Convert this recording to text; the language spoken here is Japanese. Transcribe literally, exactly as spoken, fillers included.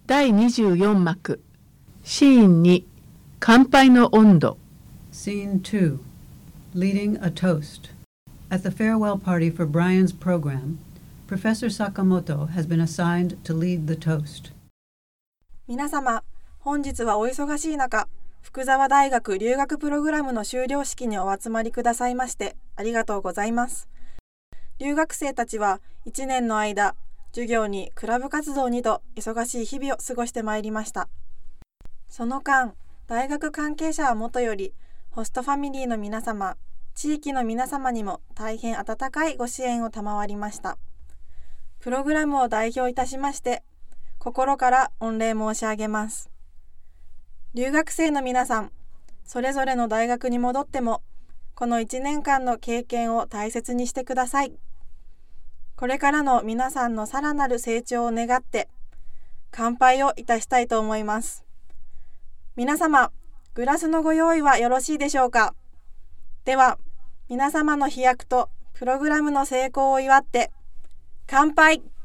だいにじゅうよん幕シーンに乾杯の温度 Scene two. Leading a toast. At the farewell party for Brian's program, Professor Sakamoto has been assigned to lead the toast. 皆様、本日はお忙しい中、福沢大学留学プログラムの修了式にお集まりくださいましてありがとうございます。留学生たちはいちねんの間、授業にクラブ活動にと忙しい日々を過ごしてまいりました。その間、大学関係者はもとより、ホストファミリーの皆様、地域の皆様にも大変温かいご支援を賜りました。プログラムを代表いたしまして、心から御礼申し上げます。留学生の皆さん、それぞれの大学に戻っても、このいちねんかんの経験を大切にしてください。これからの皆さんのさらなる成長を願って、乾杯をいたしたいと思います。皆様、グラスのご用意はよろしいでしょうか。では、皆様の飛躍とプログラムの成功を祝って、乾杯！